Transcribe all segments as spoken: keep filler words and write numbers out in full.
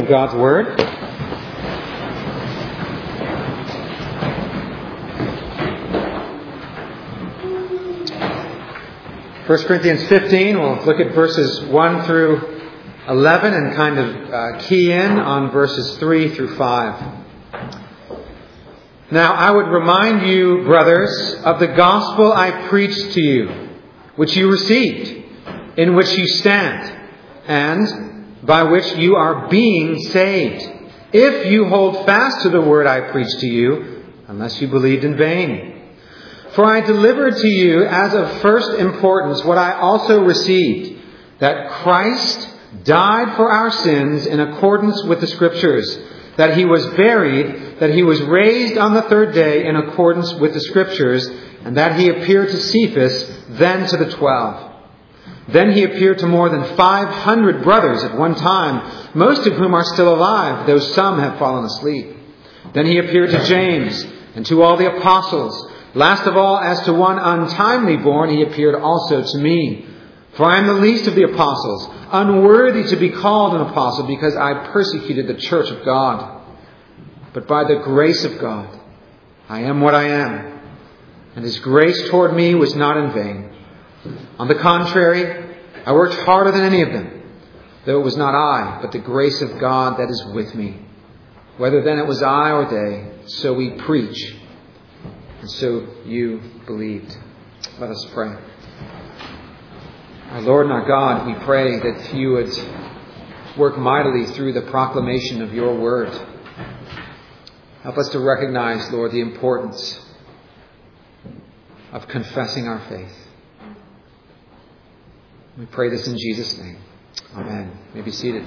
of God's Word. First Corinthians fifteen, we'll look at verses one through eleven and kind of uh, key in on verses three through five. Now I would remind you, brothers, of the gospel I preached to you, which you received, in which you stand, and by which you are being saved, if you hold fast to the word I preached to you, unless you believed in vain. For I delivered to you as of first importance what I also received, that Christ died for our sins in accordance with the Scriptures, that He was buried, that He was raised on the third day in accordance with the Scriptures, and that He appeared to Cephas, then to the twelve. Then He appeared to more than five hundred brothers at one time, most of whom are still alive, though some have fallen asleep. Then He appeared to James and to all the apostles. Last of all, as to one untimely born, He appeared also to me. For I am the least of the apostles, unworthy to be called an apostle, because I persecuted the church of God. But by the grace of God, I am what I am. And His grace toward me was not in vain. On the contrary, I worked harder than any of them, though it was not I, but the grace of God that is with me. Whether then it was I or they, so we preach. And so you believed. Let us pray. Our Lord and our God, we pray that you would work mightily through the proclamation of your word. Help us to recognize, Lord, the importance of confessing our faith. We pray this in Jesus' name. Amen. You may be seated.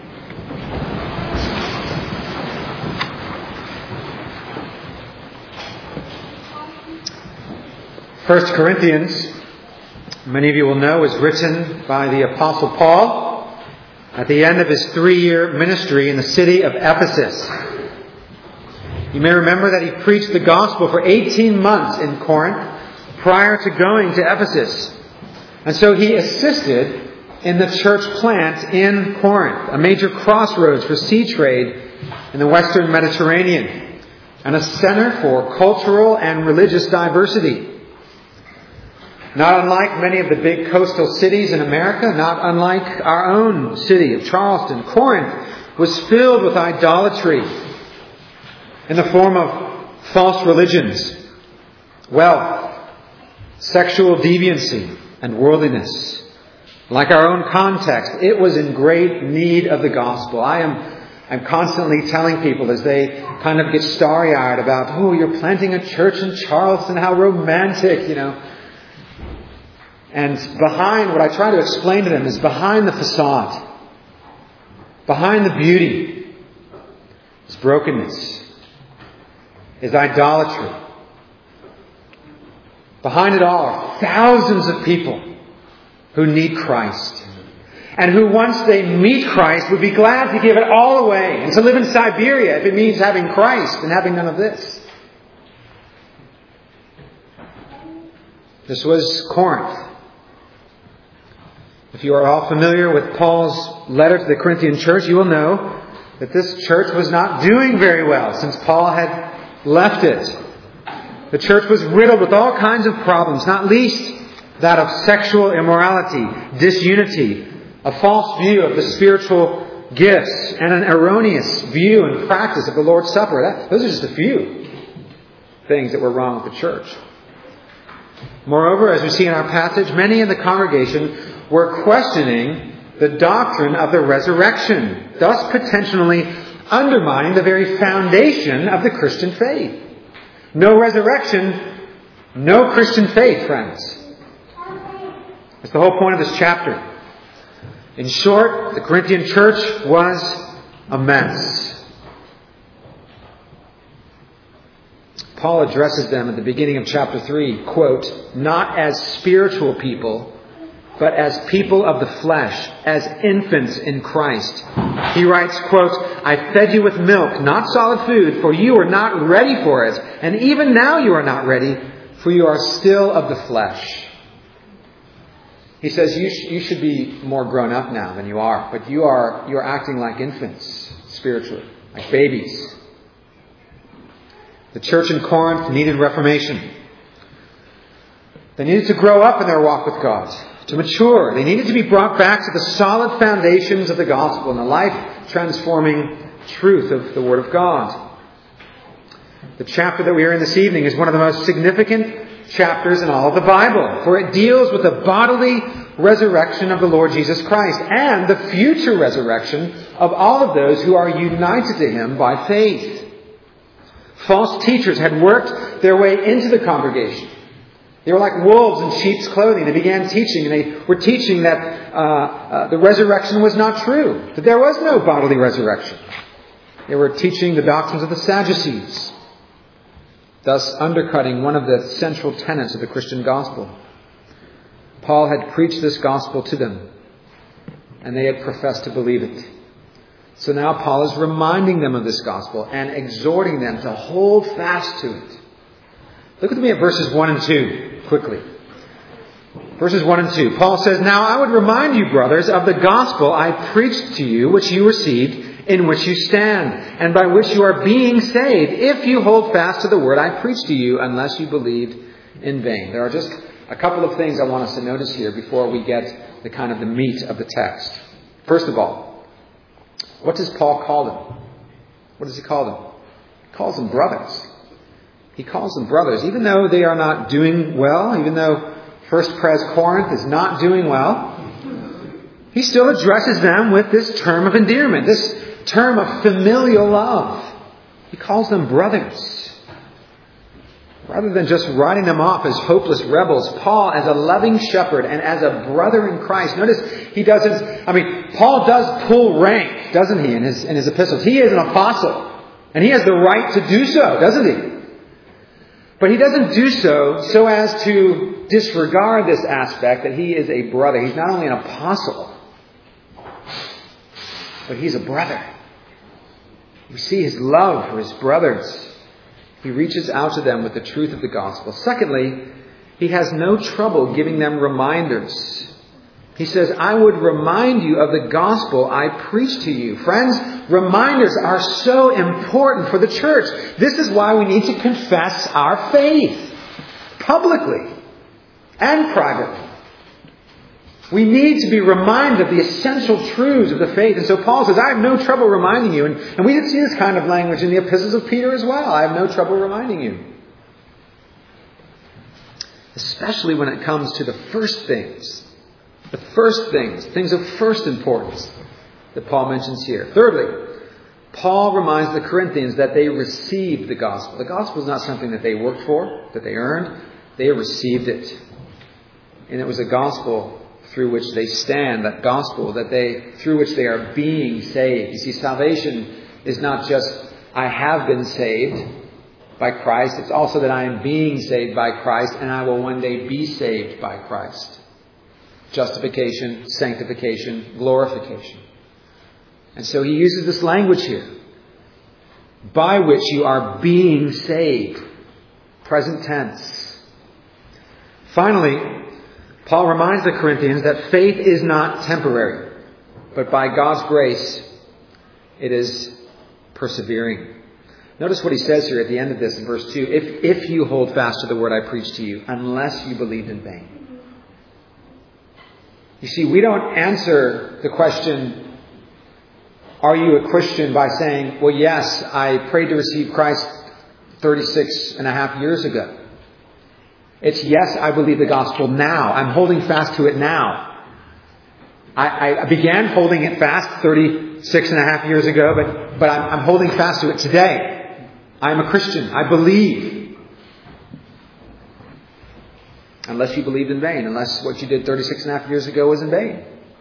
First Corinthians, many of you will know, was written by the Apostle Paul at the end of his three-year ministry in the city of Ephesus. You may remember that he preached the gospel for eighteen months in Corinth prior to going to Ephesus. And so he assisted in the church plant in Corinth, a major crossroads for sea trade in the Western Mediterranean, and a center for cultural and religious diversity. Not unlike many of the big coastal cities in America, not unlike our own city of Charleston, Corinth was filled with idolatry in the form of false religions, wealth, sexual deviancy, and worldliness. Like our own context, it was in great need of the gospel. I am I'm constantly telling people as they kind of get starry-eyed about, oh, you're planting a church in Charleston, how romantic, you know. And behind, what I try to explain to them is behind the facade, behind the beauty, is brokenness, is idolatry. Behind it all are thousands of people who need Christ, and who once they meet Christ would be glad to give it all away and to live in Siberia if it means having Christ and having none of this. This was Corinth. If you are all familiar with Paul's letter to the Corinthian church, you will know that this church was not doing very well since Paul had left it. The church was riddled with all kinds of problems, not least that of sexual immorality, disunity, a false view of the spiritual gifts, and an erroneous view and practice of the Lord's Supper. That, those are just a few things that were wrong with the church. Moreover, as we see in our passage, many in the congregation were questioning the doctrine of the resurrection, thus potentially undermining the very foundation of the Christian faith. No resurrection, no Christian faith, friends. That's the whole point of this chapter. In short, the Corinthian church was a mess. Paul addresses them at the beginning of chapter three, quote, not as spiritual people, but as people of the flesh, as infants in Christ. He writes, quote, I fed you with milk, not solid food, for you are not ready for it. And even now you are not ready, for you are still of the flesh. He says you, sh- you should be more grown up now than you are, but you are you are acting like infants. spiritually, like babies. The church in Corinth needed reformation. They needed to grow up in their walk with God, to mature. They needed to be brought back to the solid foundations of the gospel and the life-transforming truth of the Word of God. The chapter that we are in this evening is one of the most significant chapters in all of the Bible, for it deals with the bodily resurrection of the Lord Jesus Christ and the future resurrection of all of those who are united to Him by faith. False teachers had worked their way into the congregation. They were like wolves in sheep's clothing. They began teaching, and they were teaching that uh, uh, the resurrection was not true, that there was no bodily resurrection. They were teaching the doctrines of the Sadducees, thus undercutting one of the central tenets of the Christian gospel. Paul had preached this gospel to them, and they had professed to believe it. So now Paul is reminding them of this gospel and exhorting them to hold fast to it. Look with me at verses one and two, quickly. Verses one and two. Paul says, "Now I would remind you, brothers, of the gospel I preached to you, which you received, in which you stand, and by which you are being saved, if you hold fast to the word I preached to you, unless you believed in vain." There are just a couple of things I want us to notice here before we get the kind of the meat of the text. First of all, what does Paul call them? What does he call them? He calls them brothers. He calls them brothers. Even though they are not doing well, even though First Pres Corinth is not doing well, he still addresses them with this term of endearment, this term of familial love. He calls them brothers. Rather than just writing them off as hopeless rebels, Paul, as a loving shepherd and as a brother in Christ, notice he doesn't, I mean, Paul does pull rank, doesn't he, in his, in his epistles. He is an apostle, and he has the right to do so, doesn't he? But he doesn't do so so as to disregard this aspect that he is a brother. He's not only an apostle, but he's a brother. We see his love for his brothers. He reaches out to them with the truth of the gospel. Secondly, he has no trouble giving them reminders. He says, "I would remind you of the gospel I preached to you." Friends, reminders are so important for the church. This is why we need to confess our faith publicly and privately. We need to be reminded of the essential truths of the faith. And so Paul says, I have no trouble reminding you. And, and we did see this kind of language in the epistles of Peter as well. I have no trouble reminding you. Especially when it comes to the first things. The first things. Things of first importance that Paul mentions here. Thirdly, Paul reminds the Corinthians that they received the gospel. The gospel is not something that they worked for, that they earned. They received it. And it was a gospel through which they stand, that gospel that they through which they are being saved. You see, salvation is not just I have been saved by Christ. It's also that I am being saved by Christ and I will one day be saved by Christ. Justification, sanctification, glorification. And so he uses this language here. By which you are being saved. Present tense. Finally, Paul reminds the Corinthians that faith is not temporary, but by God's grace, it is persevering. Notice what he says here at the end of this in verse two. If, if you hold fast to the word I preached to you, unless you believed in vain. You see, we don't answer the question, are you a Christian, by saying, well, yes, I prayed to receive Christ thirty-six and a half years ago. It's, yes, I believe the gospel now. I'm holding fast to it now. I, I began holding it fast thirty-six and a half years ago, but, but I'm, I'm holding fast to it today. I'm a Christian. I believe. Unless you believed in vain. Unless what you did thirty-six and a half years ago was in vain.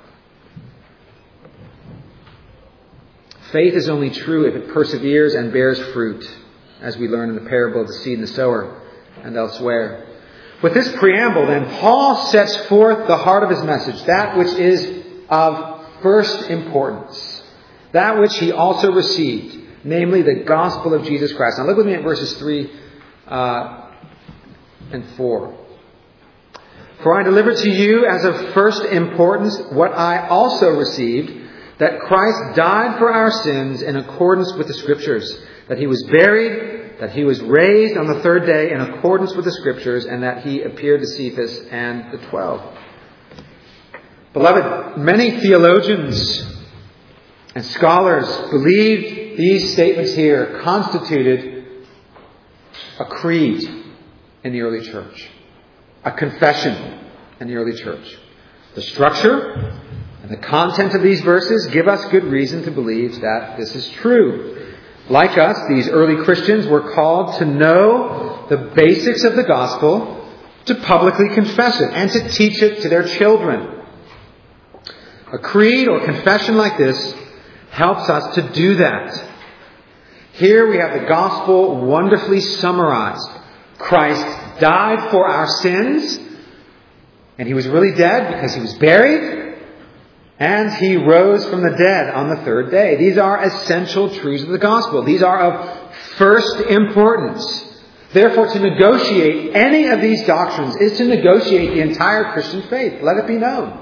Faith is only true if it perseveres and bears fruit, as we learn in the parable of the seed and the sower and elsewhere. With this preamble, then, Paul sets forth the heart of his message, that which is of first importance, that which he also received, namely the gospel of Jesus Christ. Now look with me at verses three uh, and four. "For I delivered to you as of first importance what I also received, that Christ died for our sins in accordance with the Scriptures, that he was buried, that he was raised on the third day in accordance with the Scriptures, and that he appeared to Cephas and the twelve. Beloved, many theologians and scholars believed these statements here constituted a creed in the early church, a confession in the early church. The structure and the content of these verses give us good reason to believe that this is true. Like us, these early Christians were called to know the basics of the gospel, to publicly confess it, and to teach it to their children. A creed or confession like this helps us to do that. Here we have the gospel wonderfully summarized. Christ died for our sins, and he was really dead because he was buried, and he rose from the dead on the third day. These are essential truths of the gospel. These are of first importance. Therefore, to negotiate any of these doctrines is to negotiate the entire Christian faith. Let it be known.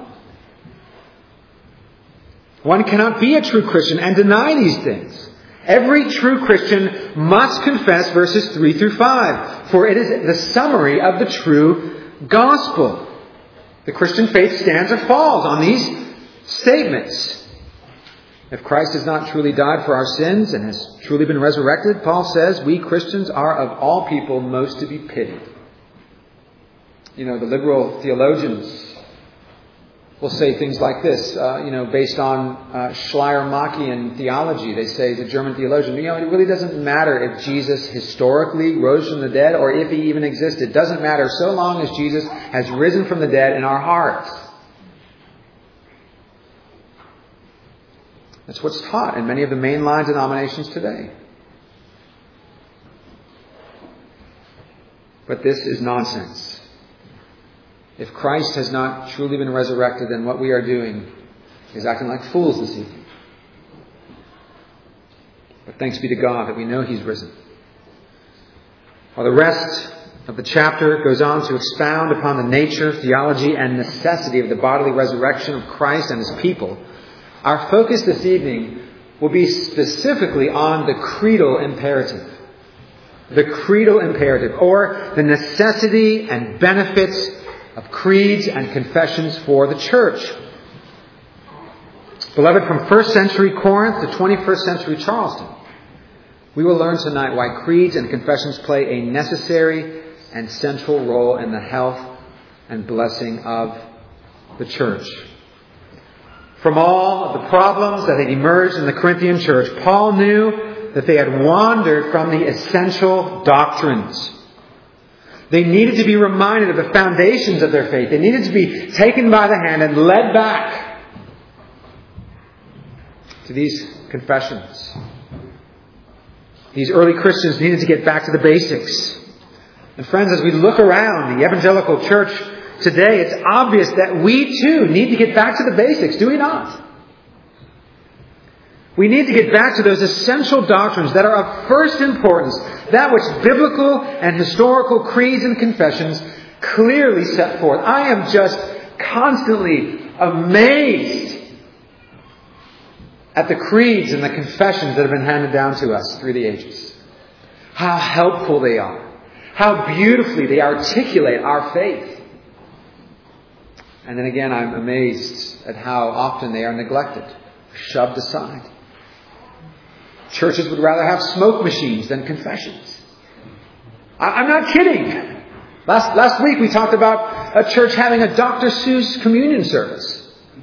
One cannot be a true Christian and deny these things. Every true Christian must confess verses three through five, for it is the summary of the true gospel. The Christian faith stands or falls on these statements. If Christ has not truly died for our sins and has truly been resurrected, Paul says, we Christians are of all people most to be pitied. You know, the liberal theologians will say things like this, uh, you know, based on uh, Schleiermachian theology. They say, the German theologian, you know, it really doesn't matter if Jesus historically rose from the dead or if he even existed. It doesn't matter so long as Jesus has risen from the dead in our hearts. That's what's taught in many of the mainline denominations today. But this is nonsense. If Christ has not truly been resurrected, then what we are doing is acting like fools this evening. But thanks be to God that we know he's risen. While the rest of the chapter goes on to expound upon the nature, theology, and necessity of the bodily resurrection of Christ and his people, our focus this evening will be specifically on the creedal imperative. The creedal imperative, or the necessity and benefits of creeds and confessions for the church. Beloved, from first century Corinth to twenty-first century Charleston, we will learn tonight why creeds and confessions play a necessary and central role in the health and blessing of the church. From all of the problems that had emerged in the Corinthian church, Paul knew that they had wandered from the essential doctrines. They needed to be reminded of the foundations of their faith. They needed to be taken by the hand and led back to these confessions. These early Christians needed to get back to the basics. And friends, as we look around the evangelical church today, it's obvious that we too need to get back to the basics, do we not? We need to get back to those essential doctrines that are of first importance, that which biblical and historical creeds and confessions clearly set forth. I am just constantly amazed at the creeds and the confessions that have been handed down to us through the ages. How helpful they are. How beautifully they articulate our faith. And then again, I'm amazed at how often they are neglected, shoved aside. Churches would rather have smoke machines than confessions. I, I'm not kidding. Last, last week we talked about a church having a Doctor Seuss communion service.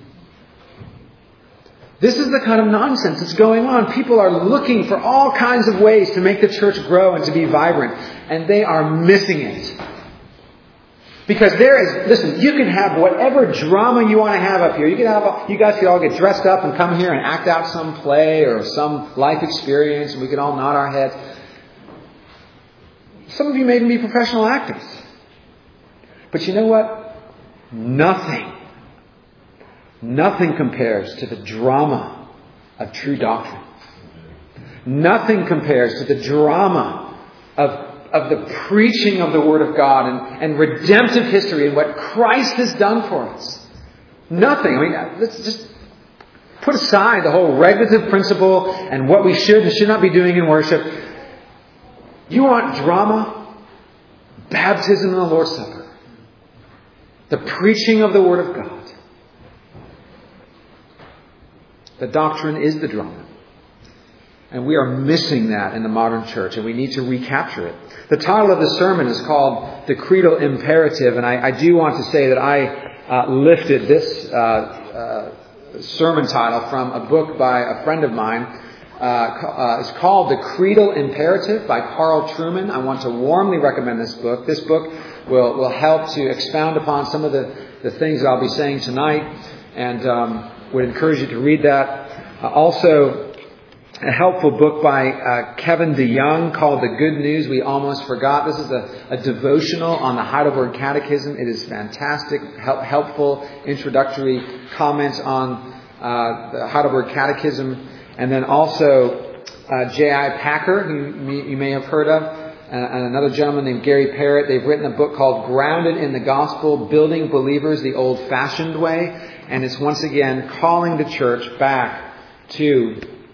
This is the kind of nonsense that's going on. People are looking for all kinds of ways to make the church grow and to be vibrant. And they are missing it. Because there is, listen, you can have whatever drama you want to have up here. You can have, you guys can all get dressed up and come here and act out some play or some life experience, and we can all nod our heads. Some of you may even be professional actors. But you know what? Nothing, nothing compares to the drama of true doctrine. Nothing compares to the drama of of the preaching of the Word of God and, and redemptive history and what Christ has done for us. Nothing. I mean, let's just Put aside the whole regulative principle and what we should and should not be doing in worship. You want drama? Baptism in the Lord's Supper. The preaching of the Word of God. The doctrine is the drama. And we are missing that in the modern church, and we need to recapture it. The title of the sermon is called The Creedal Imperative, and I, I do want to say that I uh, lifted this uh, uh, sermon title from a book by a friend of mine. Uh, uh, it's called The Creedal Imperative by Carl Trueman. I want to warmly recommend this book. This book will, will help to expound upon some of the, the things that I'll be saying tonight, and um, would encourage you to read that. Uh, also, a helpful book by uh, Kevin DeYoung called The Good News We Almost Forgot. This is a, a devotional on the Heidelberg Catechism. It is fantastic, help, helpful introductory comments on uh, the Heidelberg Catechism. And then also uh, J I Packer, who you may have heard of, and another gentleman named Gary Parrott. They've written a book called Grounded in the Gospel, Building Believers the Old-Fashioned Way. And it's once again calling the church back to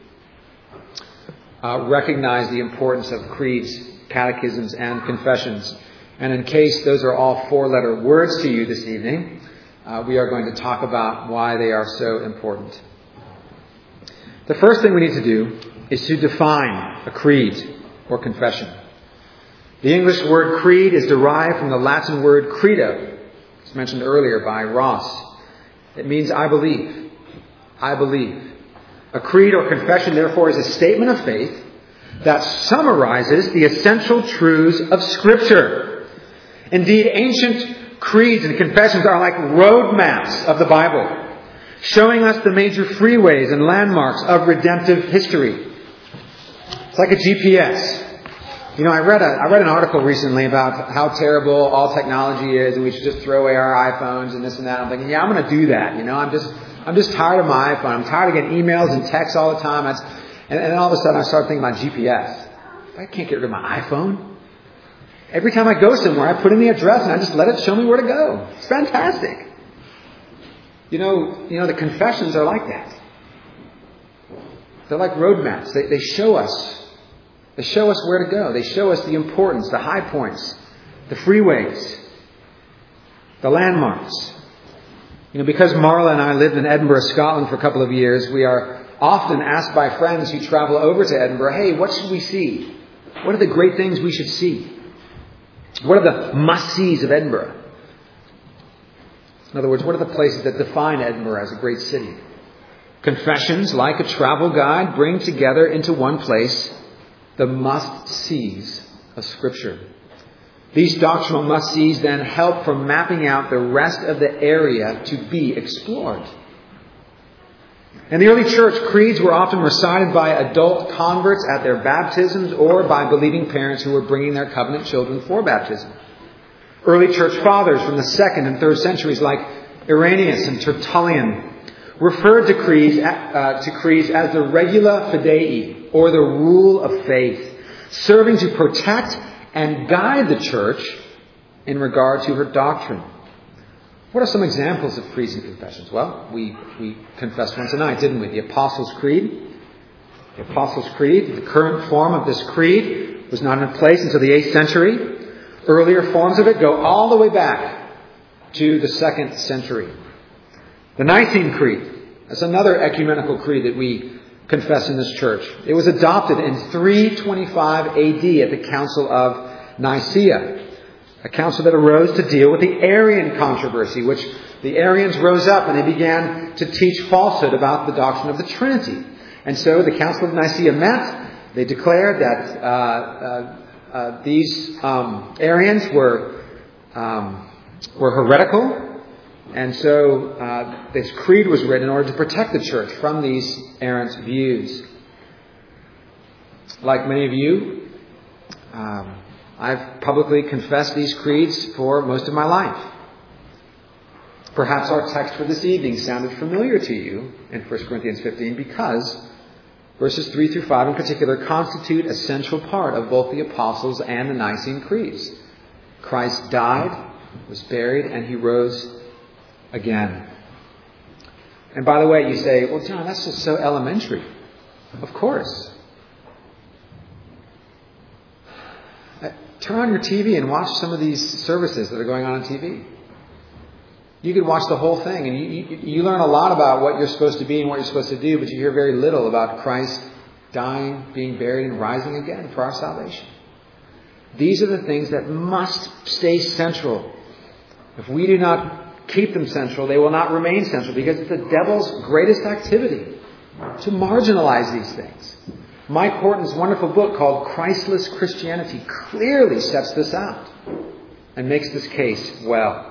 Uh, recognize the importance of creeds, catechisms, and confessions. And in case those are all four-letter words to you this evening, uh, we are going to talk about why they are so important. The first thing we need to do is to define a creed or confession. The English word creed is derived from the Latin word credo. It's mentioned earlier by Ross. It means I believe. I believe. A creed or confession, therefore, is a statement of faith that summarizes the essential truths of Scripture. Indeed, ancient creeds and confessions are like road maps of the Bible, showing us the major freeways and landmarks of redemptive history. It's like a G P S. You know, I read a I read an article recently about how terrible all technology is, and we should just throw away our iPhones and this and that. I'm thinking, yeah, I'm going to do that. You know, I'm just I'm just tired of my iPhone. I'm tired of getting emails and texts all the time. And, and then all of a sudden I started thinking about G P S. I can't get rid of my iPhone. Every time I go somewhere, I put in the address and I just let it show me where to go. It's fantastic. You know, you know, the confessions are like that. They're like road maps. They, they show us. They show us where to go. They show us the importance, the high points, the freeways, the landmarks. You know, because Marla and I lived in Edinburgh, Scotland for a couple of years, we are often asked by friends who travel over to Edinburgh, hey, what should we see? What are the great things we should see? What are the must-sees of Edinburgh? In other words, what are the places that define Edinburgh as a great city? Confessions, like a travel guide, bring together into one place the must-sees of Scripture. These doctrinal must-sees then help for mapping out the rest of the area to be explored. In the early church, creeds were often recited by adult converts at their baptisms or by believing parents who were bringing their covenant children for baptism. Early church fathers from the second and third centuries like Irenaeus and Tertullian referred to creeds, uh, to creeds as the regula fidei, or the rule of faith, serving to protect and guide the church in regard to her doctrine. What are some examples of creeds and confessions? Well, we, we confessed one tonight, didn't we? The Apostles' Creed. The Apostles' Creed, the current form of this creed, was not in place until the eighth century. Earlier forms of it go all the way back to the second century. The Nicene Creed, that's another ecumenical creed that we confess in this church. It was adopted in three twenty-five A D at the Council of Nicaea, a council that arose to deal with the Arian controversy, which the Arians rose up and they began to teach falsehood about the doctrine of the Trinity. And so the Council of Nicaea met. They declared that uh, uh, uh, these um, Arians were um, were heretical. And so uh, this creed was written in order to protect the church from these errant views. Like many of you, um, I've publicly confessed these creeds for most of my life. Perhaps our text for this evening sounded familiar to you in First Corinthians fifteen because verses three through five in particular constitute a central part of both the Apostles' and the Nicene creeds. Christ died, was buried, and he rose again. And by the way, you say, well, John, that's just so elementary. Of course. Turn on your T V and watch some of these services that are going on on T V. You could watch the whole thing, and you, you, you learn a lot about what you're supposed to be and what you're supposed to do, but you hear very little about Christ dying, being buried, and rising again for our salvation. These are the things that must stay central. If we do not keep them central, they will not remain central, because it's the devil's greatest activity to marginalize these things. Mike Horton's wonderful book called Christless Christianity clearly sets this out and makes this case well.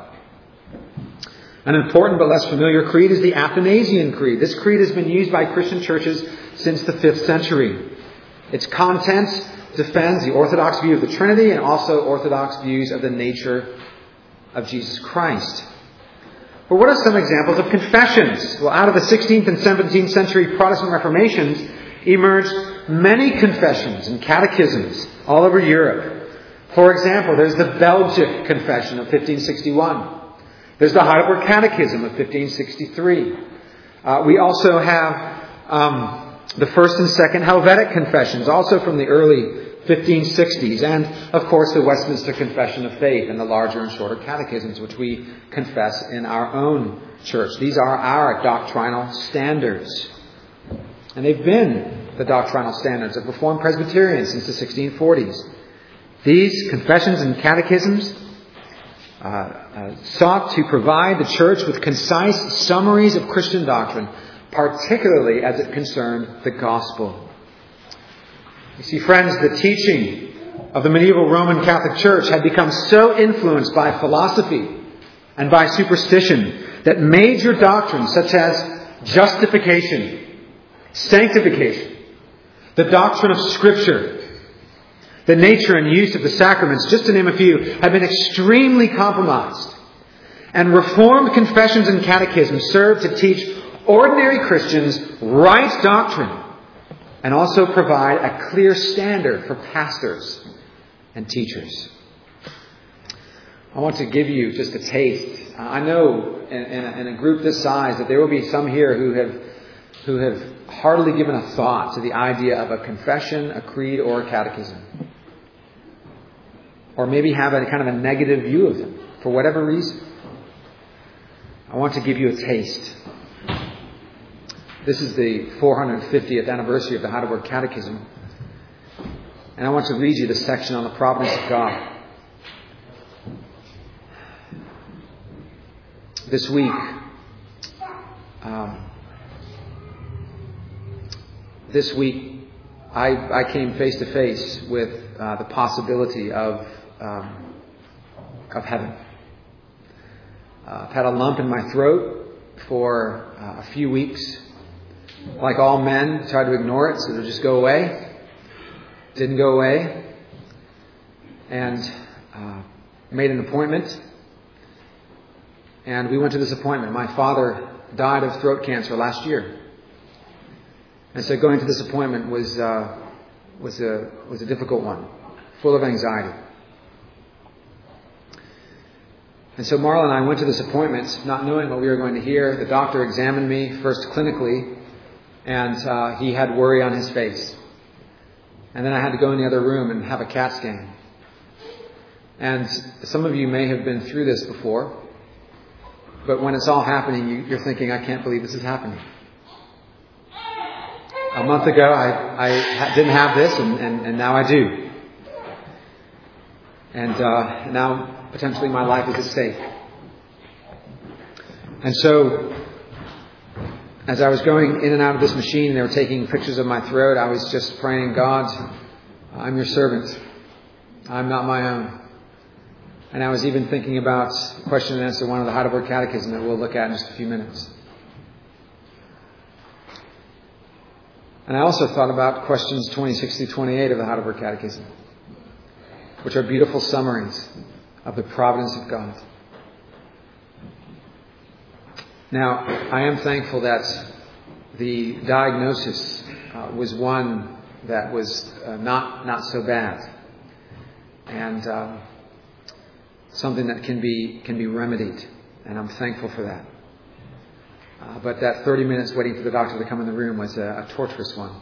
An important but less familiar creed is the Athanasian Creed. This creed has been used by Christian churches since the fifth century. Its content defends the Orthodox view of the Trinity and also Orthodox views of the nature of Jesus Christ. But what are some examples of confessions? Well, out of the sixteenth and seventeenth century Protestant Reformations emerged many confessions and catechisms all over Europe. For example, there's the Belgic Confession of fifteen sixty-one. There's the Heidelberg Catechism of fifteen sixty-three. Uh, we also have um, the First and Second Helvetic Confessions, also from the early fifteen sixties. And, of course, the Westminster Confession of Faith and the larger and shorter catechisms, which we confess in our own church. These are our doctrinal standards. And they've been the doctrinal standards of Reformed Presbyterians since the sixteen forties. These confessions and catechisms uh, uh, sought to provide the church with concise summaries of Christian doctrine, particularly as it concerned the gospel. You see, friends, the teaching of the medieval Roman Catholic Church had become so influenced by philosophy and by superstition that major doctrines such as justification, sanctification, the doctrine of Scripture, the nature and use of the sacraments, just to name a few, have been extremely compromised. And Reformed confessions and catechisms serve to teach ordinary Christians right doctrine and also provide a clear standard for pastors and teachers. I want to give you just a taste. I know in, in, a, in a group this size that there will be some here who have who have hardly given a thought to the idea of a confession, a creed, or a catechism. Or maybe have a kind of a negative view of them for whatever reason. I want to give you a taste. This is the four hundred fiftieth anniversary of the Heidelberg Catechism. And I want to read you the section on the providence of God. This week, um, this week, I, I came face to face with uh, the possibility of um, of heaven. Uh, I've had a lump in my throat for uh, a few weeks. Like all men, tried to ignore it so it would just go away. Didn't go away. And uh, made an appointment. And we went to this appointment. My father died of throat cancer last year. And so going to this appointment was uh, was a was a difficult one, full of anxiety. And so Marla and I went to this appointment, not knowing what we were going to hear. The doctor examined me first clinically, and uh, he had worry on his face. And then I had to go in the other room and have a CAT scan. And some of you may have been through this before, but when it's all happening, you, you're thinking, I can't believe this is happening. A month ago, I, I didn't have this, and, and, and now I do. And uh, now, potentially, my life is at stake. And so, as I was going in and out of this machine, and they were taking pictures of my throat, I was just praying, God, I'm your servant. I'm not my own. And I was even thinking about question and answer one of the Heidelberg Catechism that we'll look at in just a few minutes. And I also thought about questions twenty-six through twenty-eight of the Heidelberg Catechism, which are beautiful summaries of the providence of God. Now, I am thankful that the diagnosis uh, was one that was uh, not not so bad, and uh, something that can be can be remedied, and I'm thankful for that. Uh, but that thirty minutes waiting for the doctor to come in the room was a, a torturous one.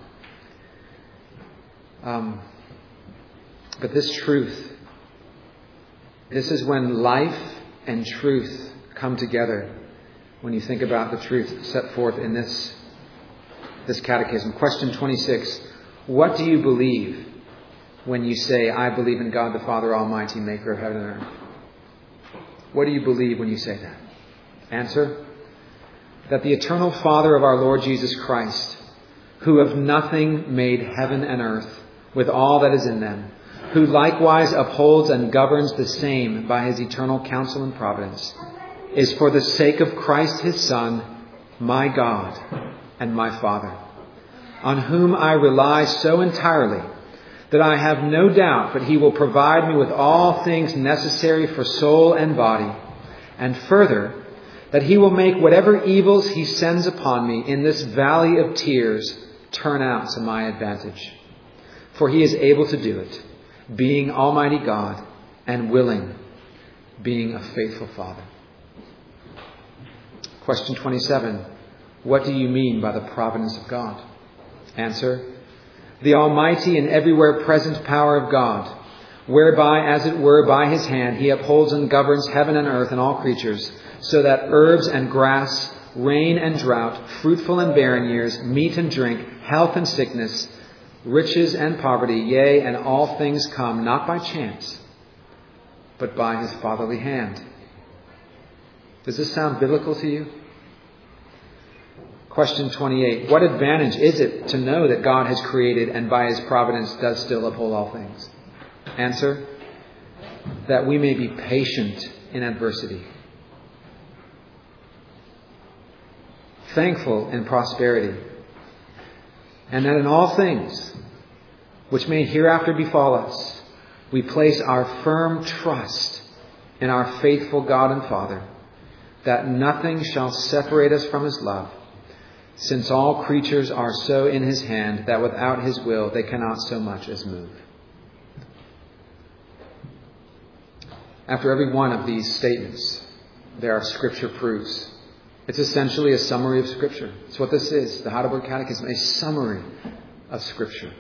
Um, but this truth, this is when life and truth come together. When you think about the truth set forth in this, this catechism. Question twenty-six. What do you believe when you say, I believe in God the Father Almighty, maker of heaven and earth? What do you believe when you say that? Answer. That the eternal Father of our Lord Jesus Christ, who of nothing made heaven and earth with all that is in them, who likewise upholds and governs the same by his eternal counsel and providence, is for the sake of Christ his Son, my God and my Father, on whom I rely so entirely that I have no doubt that he will provide me with all things necessary for soul and body, and further, that he will make whatever evils he sends upon me in this valley of tears turn out to my advantage. For he is able to do it, being Almighty God, and willing, being a faithful Father. Question twenty-seven. What do you mean by the providence of God? Answer. The almighty and everywhere present power of God, whereby, as it were, by his hand, he upholds and governs heaven and earth and all creatures, so that herbs and grass, rain and drought, fruitful and barren years, meat and drink, health and sickness, riches and poverty, yea, and all things come not by chance, but by his fatherly hand. Does this sound biblical to you? Question twenty-eight. What advantage is it to know that God has created and by his providence does still uphold all things? Answer. That we may be patient in adversity, thankful in prosperity, and that in all things which may hereafter befall us, we place our firm trust in our faithful God and Father, that nothing shall separate us from his love, since all creatures are so in his hand that without his will they cannot so much as move. After every one of these statements, there are scripture proofs. It's essentially a summary of Scripture. It's what this is, the Heidelberg Catechism, a summary of Scripture.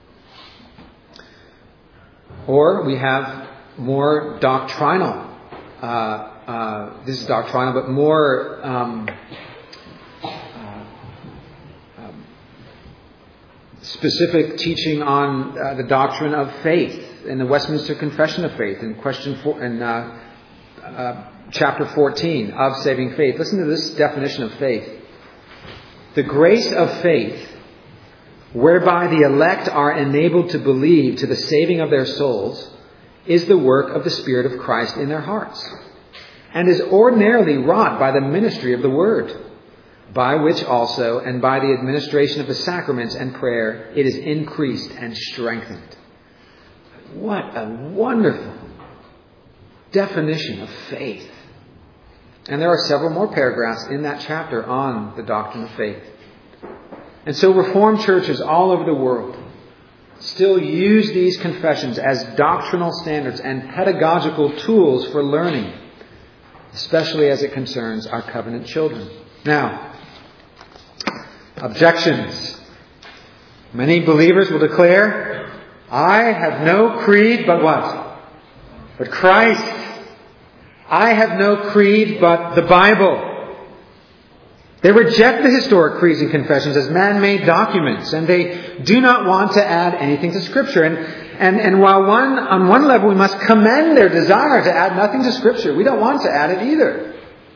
Or we have more doctrinal, uh, uh, this is doctrinal, but more um, uh, um, specific teaching on uh, the doctrine of faith in the Westminster Confession of Faith in question four, in uh, uh, chapter fourteen of Saving Faith. Listen to this definition of faith. The grace of faith, whereby the elect are enabled to believe to the saving of their souls, is the work of the Spirit of Christ in their hearts, and is ordinarily wrought by the ministry of the Word, by which also, and by the administration of the sacraments and prayer, it is increased and strengthened. What a wonderful definition of faith. And there are several more paragraphs in that chapter on the doctrine of faith. And so Reformed churches all over the world still use these confessions as doctrinal standards and pedagogical tools for learning, especially as it concerns our covenant children. Now, objections. Many believers will declare, I have no creed but what? But Christ. I have no creed but the Bible. They reject the historic creeds and confessions as man-made documents, and they do not want to add anything to Scripture. And, and, and while one, on one level we must commend their desire to add nothing to Scripture, we don't want to add it either.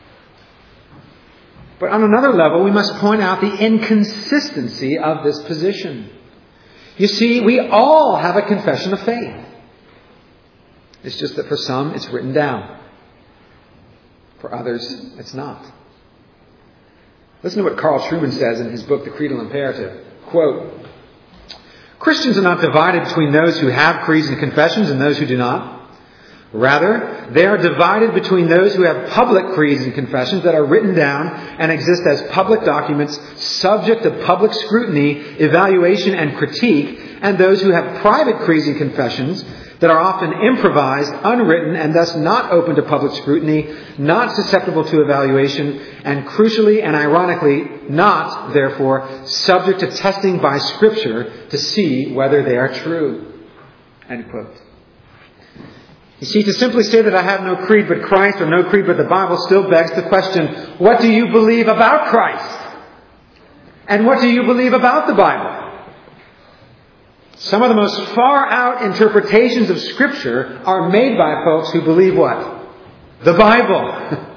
But on another level, we must point out the inconsistency of this position. You see, we all have a confession of faith. It's just that for some, it's written down. For others, it's not. Listen to what Carl Trueman says in his book, The Creedal Imperative. Quote, Christians are not divided between those who have creeds and confessions and those who do not. Rather, they are divided between those who have public creeds and confessions that are written down and exist as public documents subject to public scrutiny, evaluation, and critique, and those who have private creeds and confessions that are often improvised, unwritten, and thus not open to public scrutiny, not susceptible to evaluation, and crucially and ironically, not, therefore, subject to testing by Scripture to see whether they are true. End quote. You see, to simply say that I have no creed but Christ or no creed but the Bible still begs the question, what do you believe about Christ? And what do you believe about the Bible? Some of the most far-out interpretations of Scripture are made by folks who believe what? The Bible.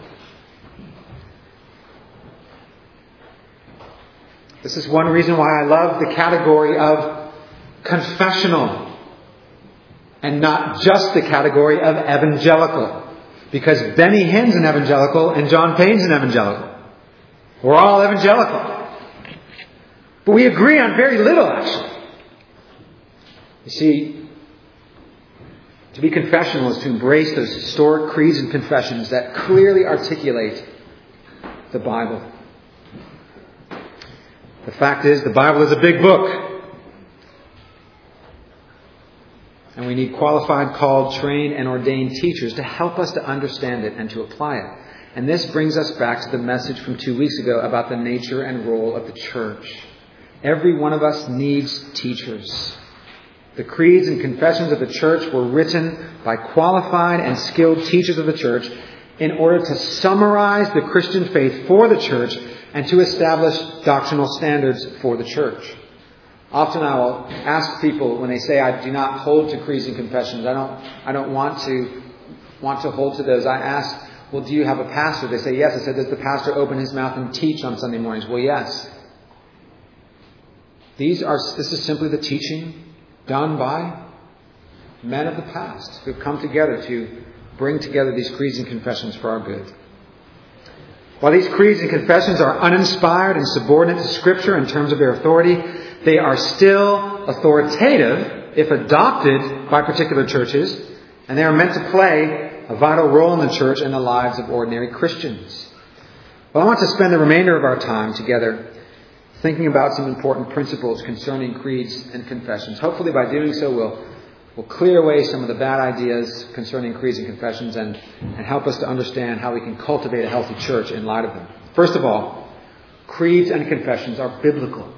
This is one reason why I love the category of confessional and not just the category of evangelical. Because Benny Hinn's an evangelical and John Payne's an evangelical. We're all evangelical. But we agree on very little, actually. You see, to be confessional is to embrace those historic creeds and confessions that clearly articulate the Bible. The fact is, the Bible is a big book. And we need qualified, called, trained, and ordained teachers to help us to understand it and to apply it. And this brings us back to the message from two weeks ago about the nature and role of the church. Every one of us needs teachers. The creeds and confessions of the church were written by qualified and skilled teachers of the church in order to summarize the Christian faith for the church and to establish doctrinal standards for the church. Often I will ask people when they say I do not hold to creeds and confessions, I don't I don't want to want to hold to those. I ask, well, do you have a pastor? They say yes. I said, does the pastor open his mouth and teach on Sunday mornings? Well, yes. These are this is simply the teaching done by men of the past who have come together to bring together these creeds and confessions for our good. While these creeds and confessions are uninspired and subordinate to Scripture in terms of their authority, they are still authoritative if adopted by particular churches, and they are meant to play a vital role in the church and the lives of ordinary Christians. Well, I want to spend the remainder of our time together thinking about some important principles concerning creeds and confessions. Hopefully by doing so we'll, we'll clear away some of the bad ideas concerning creeds and confessions and, and help us to understand how we can cultivate a healthy church in light of them. First of all, creeds and confessions are biblical.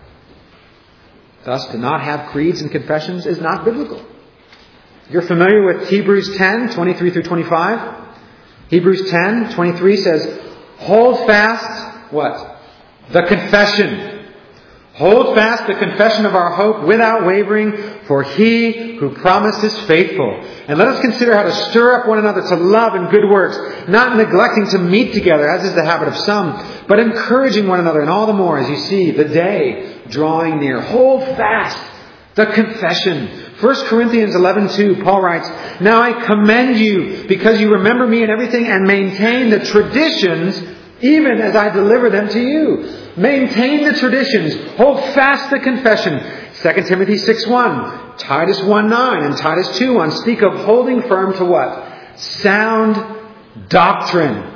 Thus, to not have creeds and confessions is not biblical. You're familiar with Hebrews ten, twenty-three through twenty-five? Hebrews ten, twenty-three says, hold fast, what? The confession. Hold fast the confession of our hope without wavering, for He who promised is faithful. And let us consider how to stir up one another to love and good works, not neglecting to meet together, as is the habit of some, but encouraging one another, and all the more as you see the day drawing near. Hold fast the confession. First Corinthians eleven two, Paul writes, now I commend you because you remember me in everything and maintain the traditions even as I deliver them to you. Maintain the traditions. Hold fast the confession. Second Timothy six one, Titus one nine, and Titus two one speak of holding firm to what? Sound doctrine.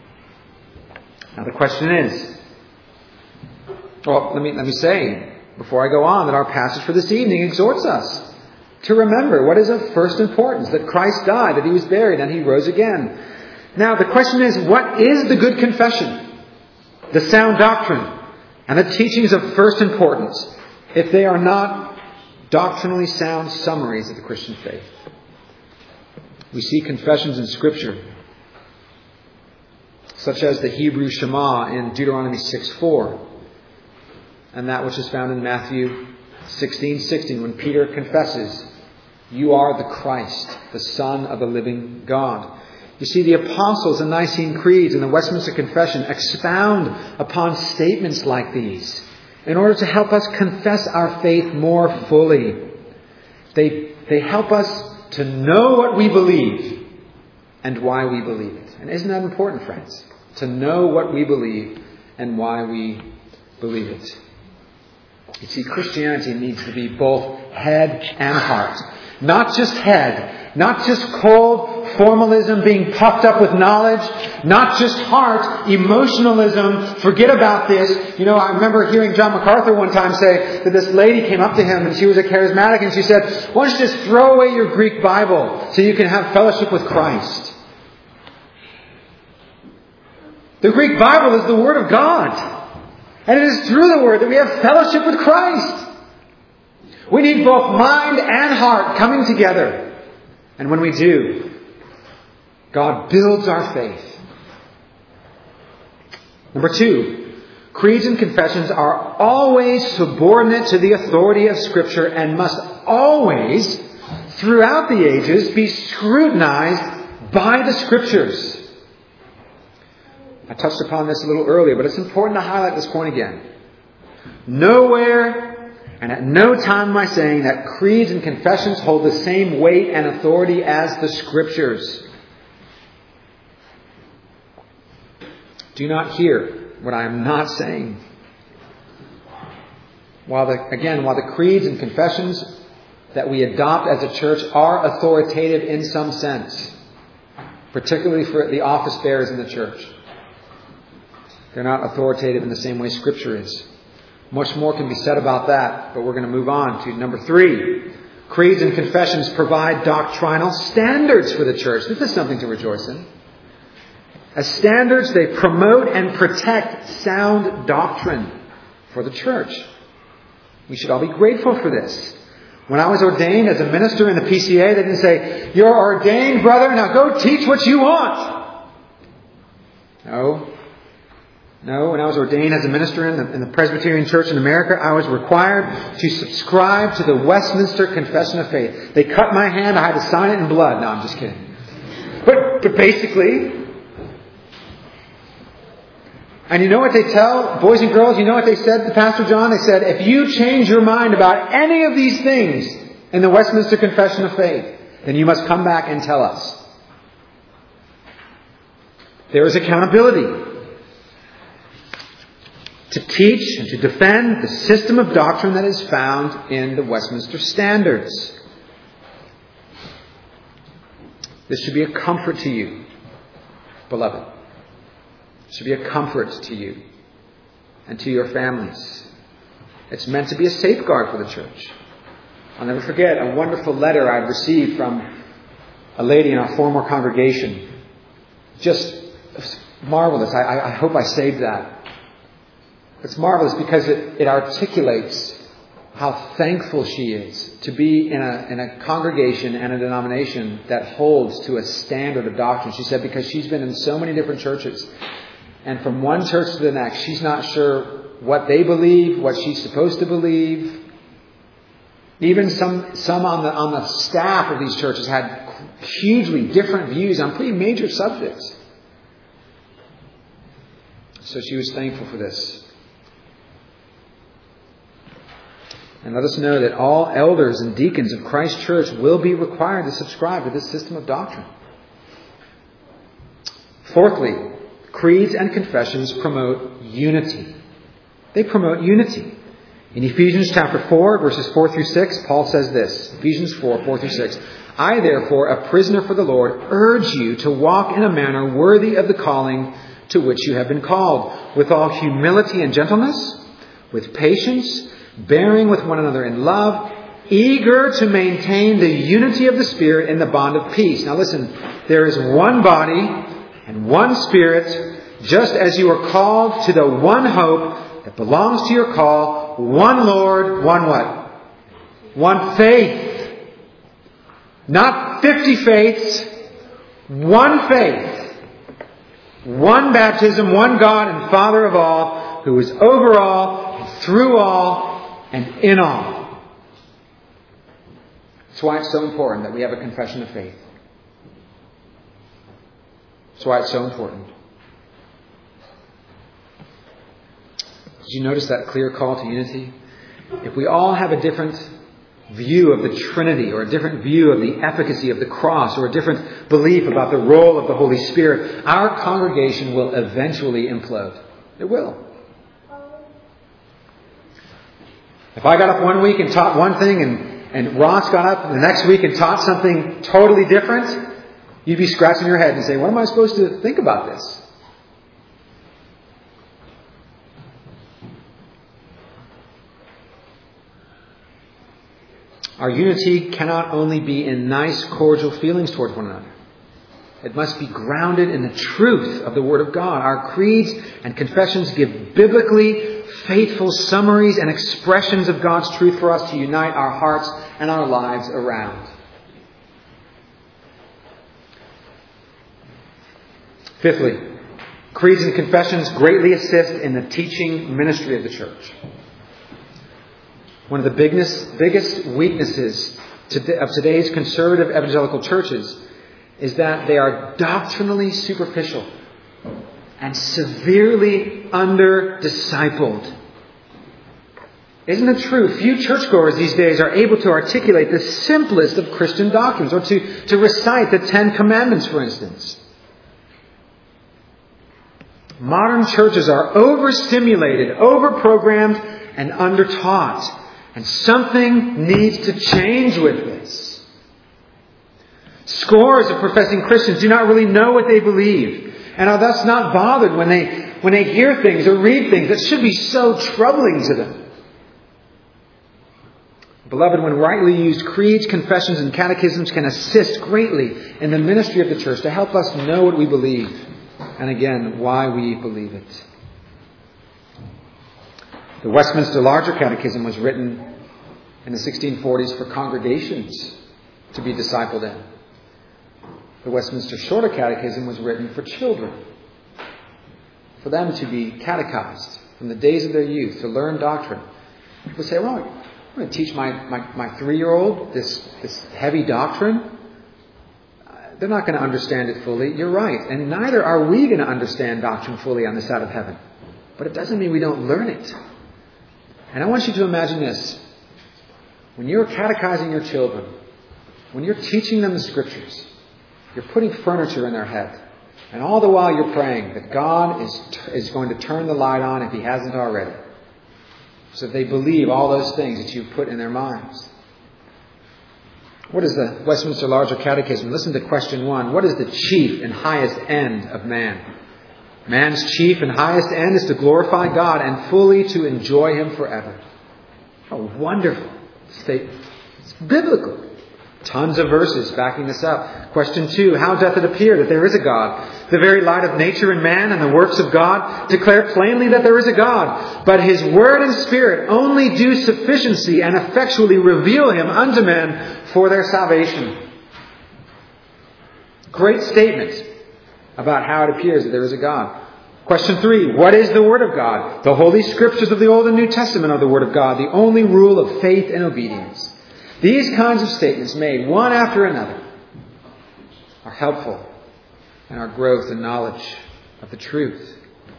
Now the question is, well, let me, let me say, before I go on, that our passage for this evening exhorts us to remember what is of first importance, that Christ died, that He was buried, and He rose again. Now, the question is, what is the good confession, the sound doctrine, and the teachings of first importance, if they are not doctrinally sound summaries of the Christian faith? We see confessions in Scripture, such as the Hebrew Shema in Deuteronomy six four, and that which is found in Matthew sixteen sixteen, when Peter confesses, you are the Christ, the Son of the living God. You see, the Apostles and Nicene Creeds and the Westminster Confession expound upon statements like these in order to help us confess our faith more fully. They, they help us to know what we believe and why we believe it. And isn't that important, friends? To know what we believe and why we believe it. You see, Christianity needs to be both head and heart. Not just head, not just cold, formalism, being puffed up with knowledge, not just heart, emotionalism. Forget about this. You know, I remember hearing John MacArthur one time say that this lady came up to him and she was a charismatic and she said, why don't you just throw away your Greek Bible so you can have fellowship with Christ? The Greek Bible is the Word of God. And it is through the Word that we have fellowship with Christ. We need both mind and heart coming together. And when we do, God builds our faith. Number two, creeds and confessions are always subordinate to the authority of Scripture and must always, throughout the ages, be scrutinized by the Scriptures. I touched upon this a little earlier, but it's important to highlight this point again. Nowhere and at no time am I saying that creeds and confessions hold the same weight and authority as the Scriptures. Do not hear what I am not saying. While the, again, while the creeds and confessions that we adopt as a church are authoritative in some sense, particularly for the office bearers in the church, they're not authoritative in the same way Scripture is. Much more can be said about that, but we're going to move on to number three. Creeds and confessions provide doctrinal standards for the church. This is something to rejoice in. As standards, they promote and protect sound doctrine for the church. We should all be grateful for this. When I was ordained as a minister in the P C A, they didn't say, you're ordained, brother, now go teach what you want. No. No, when I was ordained as a minister in the, in the Presbyterian Church in America, I was required to subscribe to the Westminster Confession of Faith. They cut my hand, I had to sign it in blood. No, I'm just kidding. But, but basically, and you know what they tell boys and girls? You know what they said to Pastor John? They said, if you change your mind about any of these things in the Westminster Confession of Faith, then you must come back and tell us. There is accountability to teach and to defend the system of doctrine that is found in the Westminster Standards. This should be a comfort to you, beloved. It should be a comfort to you and to your families. It's meant to be a safeguard for the church. I'll never forget a wonderful letter I'd received from a lady in our former congregation. Just marvelous. I, I hope I saved that. It's marvelous because it, it articulates how thankful she is to be in a, in a congregation and a denomination that holds to a standard of doctrine. She said because she's been in so many different churches, and from one church to the next, she's not sure what they believe, what she's supposed to believe. Even some some on the on the staff of these churches had hugely different views on pretty major subjects. So she was thankful for this. And let us know that all elders and deacons of Christ's church will be required to subscribe to this system of doctrine. Fourthly, creeds and confessions promote unity. They promote unity. In Ephesians chapter four, verses four through six, Paul says this. Ephesians four, four through six. I, therefore, a prisoner for the Lord, urge you to walk in a manner worthy of the calling to which you have been called, with all humility and gentleness, with patience, bearing with one another in love, eager to maintain the unity of the Spirit in the bond of peace. Now listen, there is one body and one Spirit, just as you are called to the one hope that belongs to your call, one Lord, one what? One faith. Not fifty faiths, one faith. One baptism, one God and Father of all, who is over all, through all, and in all. That's why it's so important that we have a confession of faith. That's why it's so important. Did you notice that clear call to unity? If we all have a different view of the Trinity, or a different view of the efficacy of the cross, or a different belief about the role of the Holy Spirit, our congregation will eventually implode. It will. If I got up one week and taught one thing, and, and Ross got up the next week and taught something totally different, You'd be scratching your head and say, what am I supposed to think about this? Our unity cannot only be in nice, cordial feelings towards one another. It must be grounded in the truth of the Word of God. Our creeds and confessions give biblically faithful summaries and expressions of God's truth for us to unite our hearts and our lives around. Fifthly, creeds and confessions greatly assist in the teaching ministry of the church. One of the biggest, biggest weaknesses of today's conservative evangelical churches is that they are doctrinally superficial and severely under-discipled. Isn't it true? Few churchgoers these days are able to articulate the simplest of Christian doctrines, or to, to recite the Ten Commandments, for instance. Modern churches are overstimulated, overprogrammed, and undertaught. And something needs to change with this. Scores of professing Christians do not really know what they believe, and are thus not bothered when they when they hear things or read things that should be so troubling to them. Beloved, when rightly used, creeds, confessions, and catechisms can assist greatly in the ministry of the church to help us know what we believe, and again, why we believe it. The Westminster Larger Catechism was written in the sixteen forties for congregations to be discipled in. The Westminster Shorter Catechism was written for children, for them to be catechized from the days of their youth, to learn doctrine. People say, well, I'm going to teach my, my, my three-year-old this, this heavy doctrine. They're not going to understand it fully. You're right. And neither are we going to understand doctrine fully on this side of heaven. But it doesn't mean we don't learn it. And I want you to imagine this. When you're catechizing your children, when you're teaching them the Scriptures, you're putting furniture in their head. And all the while you're praying that God is, is going to turn the light on if He hasn't already. So that they believe all those things that you've put in their minds. What is the Westminster Larger Catechism? Listen to question one. What is the chief and highest end of man? Man's chief and highest end is to glorify God and fully to enjoy Him forever. A wonderful statement. It's biblical. Tons of verses backing this up. Question two. How doth it appear that there is a God? The very light of nature and man and the works of God declare plainly that there is a God. But His Word and Spirit only do sufficiency and effectually reveal Him unto men for their salvation. Great statement about how it appears that there is a God. Question three. What is the Word of God? The Holy Scriptures of the Old and New Testament are the Word of God, the only rule of faith and obedience. These kinds of statements made one after another are helpful in our growth and knowledge of the truth.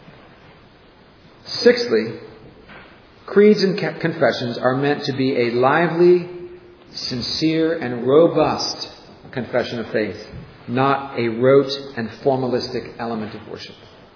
Sixthly, creeds and confessions are meant to be a lively, sincere, and robust confession of faith, not a rote and formalistic element of worship.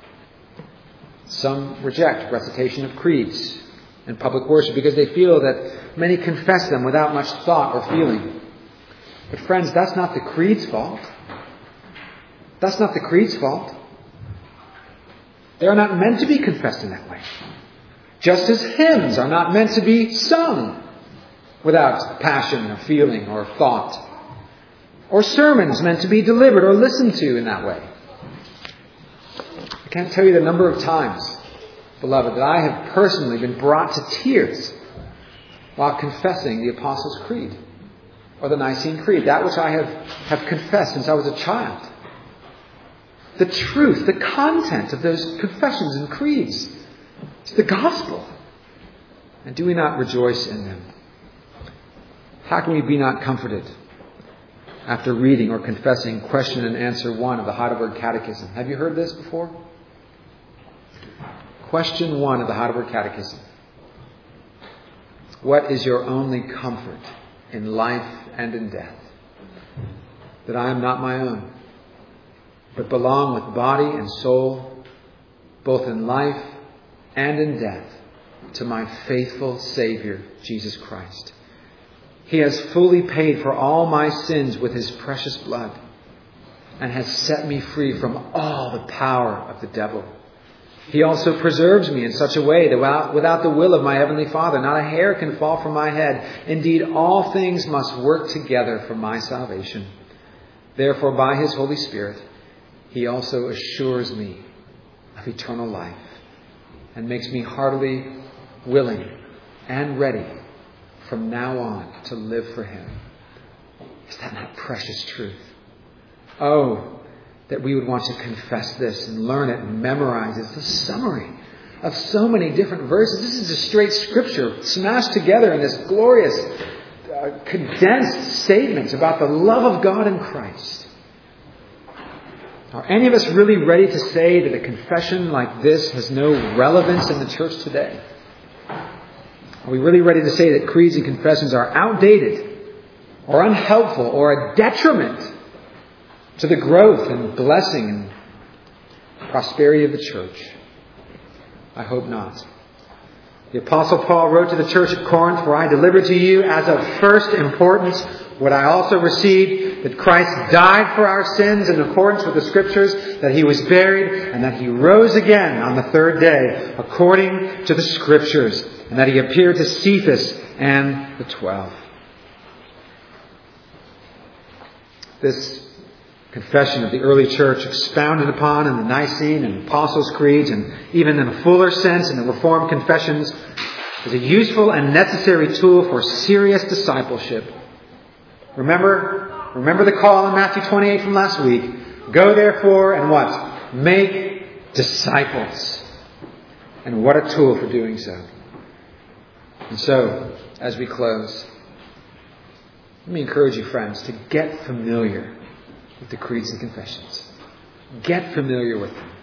Some reject recitation of creeds in public worship because they feel that many confess them without much thought or feeling. But friends, that's not the creed's fault. That's not the creed's fault. They are not meant to be confessed in that way. Just as hymns are not meant to be sung without passion or feeling or thought. Or sermons meant to be delivered or listened to in that way. I can't tell you the number of times, beloved, that I have personally been brought to tears while confessing the Apostles' Creed or the Nicene Creed, that which I have, have confessed since I was a child. The truth, the content of those confessions and creeds is the gospel. And do we not rejoice in them? How can we be not comforted after reading or confessing question and answer one of the Heidelberg Catechism? Have you heard this before? Question one of the Heidelberg Catechism. What is your only comfort in life and in death? That I am not my own, but belong with body and soul, both in life and in death, to my faithful Savior, Jesus Christ. He has fully paid for all my sins with His precious blood. and has set me free from all the power of the devil. He also preserves me in such a way that without, without the will of my heavenly Father, not a hair can fall from my head. Indeed, all things must work together for my salvation. Therefore, by His Holy Spirit, He also assures me of eternal life and makes me heartily willing and ready from now on to live for Him. Is that not precious truth? Oh, that we would want to confess this and learn it and memorize it. It's a summary of so many different verses. This is a straight Scripture smashed together in this glorious, uh, condensed statement about the love of God in Christ. Are any of us really ready to say that a confession like this has no relevance in the church today? Are we really ready to say that creeds and confessions are outdated or unhelpful or a detriment to the growth and blessing and prosperity of the church? I hope not. The Apostle Paul wrote to the church at Corinth, "For I delivered to you as of first importance what I also received, that Christ died for our sins in accordance with the Scriptures, that He was buried, and that He rose again on the third day according to the Scriptures, and that He appeared to Cephas and the twelve." This confession of the early church, expounded upon in the Nicene and Apostles' Creeds, and even in a fuller sense in the Reformed confessions, is a useful and necessary tool for serious discipleship. Remember, remember the call in Matthew twenty-eight from last week. Go therefore and what? Make disciples. And what a tool for doing so. And so, as we close, let me encourage you, friends, to get familiar with the creeds and confessions. Get familiar with them.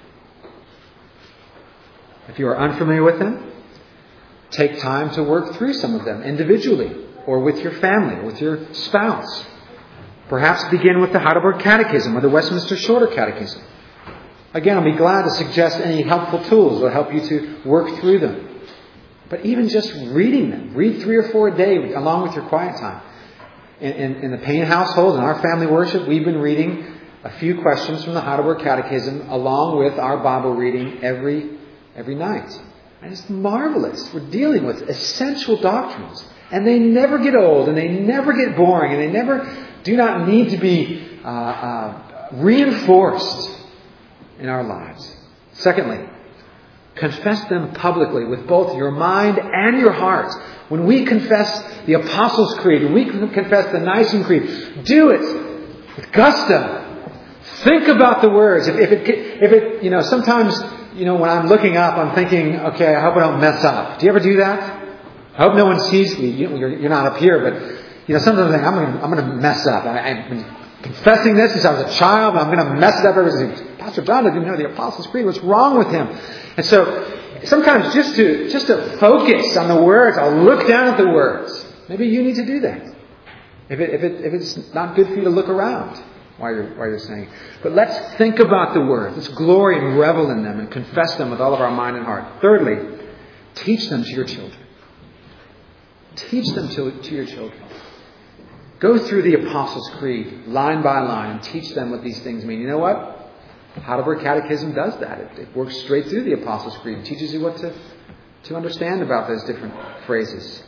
If you are unfamiliar with them, take time to work through some of them individually or with your family or with your spouse. Perhaps begin with the Heidelberg Catechism or the Westminster Shorter Catechism. Again, I'll be glad to suggest any helpful tools that will help you to work through them. But even just reading them, read three or four a day along with your quiet time. In, in, in the Payne household, in our family worship, we've been reading a few questions from the Heidelberg Catechism along with our Bible reading every every night. And it's marvelous. We're dealing with essential doctrines. And they never get old, and they never get boring, and they never do not need to be uh, uh, reinforced in our lives. Secondly, confess them publicly with both your mind and your heart. When we confess the Apostles' Creed, when we confess the Nicene Creed, do it with gusto. Think about the words. If, if it, if it, you know, sometimes, you know, when I'm looking up, I'm thinking, okay, I hope I don't mess up. Do you ever do that? I hope no one sees me. You're, you're not up here, but you know, sometimes I think I'm going to, I'm going to mess up. I, I've been confessing this since I was a child, and I'm going to mess it up ever since. Pastor John doesn't even know the Apostles' Creed. What's wrong with him? And so, sometimes just to just to focus on the words, I'll look down at the words. Maybe you need to do that. If it, if it if it's not good for you to look around while you're while you're saying. But let's think about the words. Let's glory and revel in them and confess them with all of our mind and heart. Thirdly, teach them to your children. Teach them to, to your children. Go through the Apostles' Creed line by line and teach them what these things mean. You know what? Heidelberg Catechism does that. It, it works straight through the Apostles' Creed. It teaches you what to, to understand about those different phrases.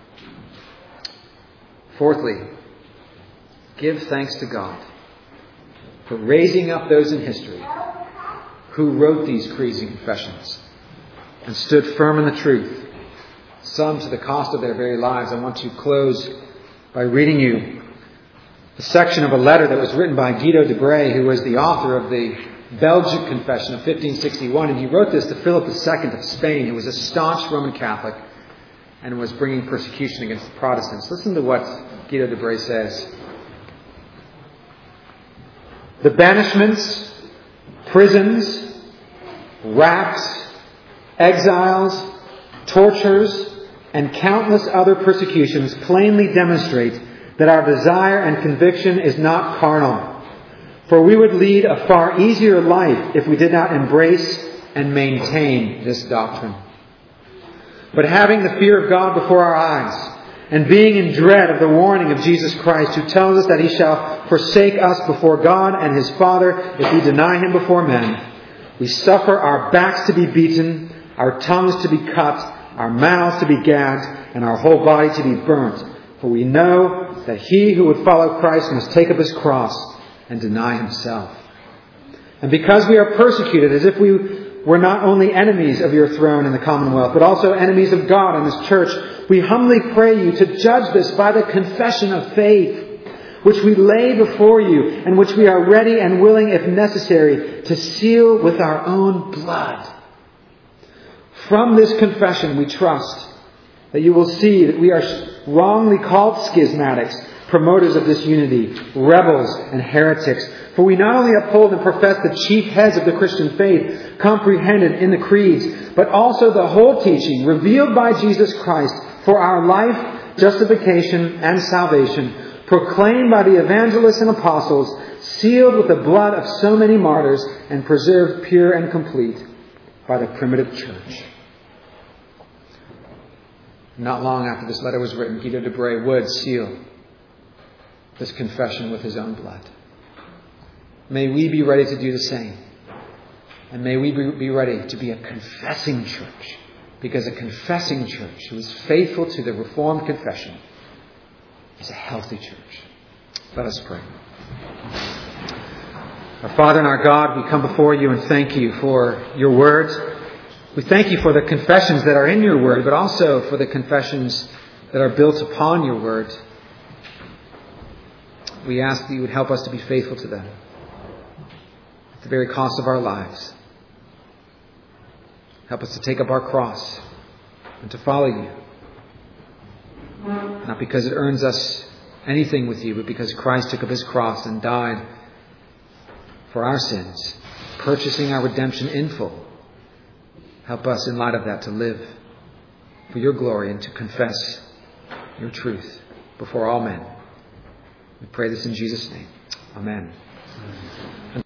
Fourthly, give thanks to God for raising up those in history who wrote these creeds and confessions and stood firm in the truth, some to the cost of their very lives. I want to close by reading you a section of a letter that was written by Guido de Bray, who was the author of the Belgic Confession of fifteen sixty-one. And he wrote this to Philip the Second of Spain, who was a staunch Roman Catholic and was bringing persecution against the Protestants. Listen to what Guido de Bray says. The banishments, prisons, racks, exiles, tortures, and countless other persecutions plainly demonstrate that our desire and conviction is not carnal. For we would lead a far easier life if we did not embrace and maintain this doctrine. But having the fear of God before our eyes, and being in dread of the warning of Jesus Christ, who tells us that he shall forsake us before God and his Father if we deny him before men, we suffer our backs to be beaten, our tongues to be cut, our mouths to be gagged, and our whole body to be burnt. For we know that he who would follow Christ must take up his cross and deny himself. And because we are persecuted as if we were not only enemies of your throne and the commonwealth, but also enemies of God and his church, we humbly pray you to judge this by the confession of faith, which we lay before you, and which we are ready and willing, if necessary, to seal with our own blood. From this confession we trust that you will see that we are wrongly called schismatics, promoters of disunity, rebels and heretics. For we not only uphold and profess the chief heads of the Christian faith, comprehended in the creeds, but also the whole teaching revealed by Jesus Christ for our life, justification, and salvation, proclaimed by the evangelists and apostles, sealed with the blood of so many martyrs, and preserved pure and complete by the primitive church. Not long after this letter was written, Guido de Bray would seal this confession with his own blood. May we be ready to do the same. And may we be ready to be a confessing church. Because a confessing church who is faithful to the Reformed confession is a healthy church. Let us pray. Our Father and our God, we come before you and thank you for your words. We thank you for the confessions that are in your word, but also for the confessions that are built upon your word. We ask that you would help us to be faithful to them at the very cost of our lives. Help us to take up our cross and to follow you. Not because it earns us anything with you, but because Christ took up his cross and died for our sins, purchasing our redemption in full. Help us in light of that to live for your glory and to confess your truth before all men. We pray this in Jesus' name. Amen.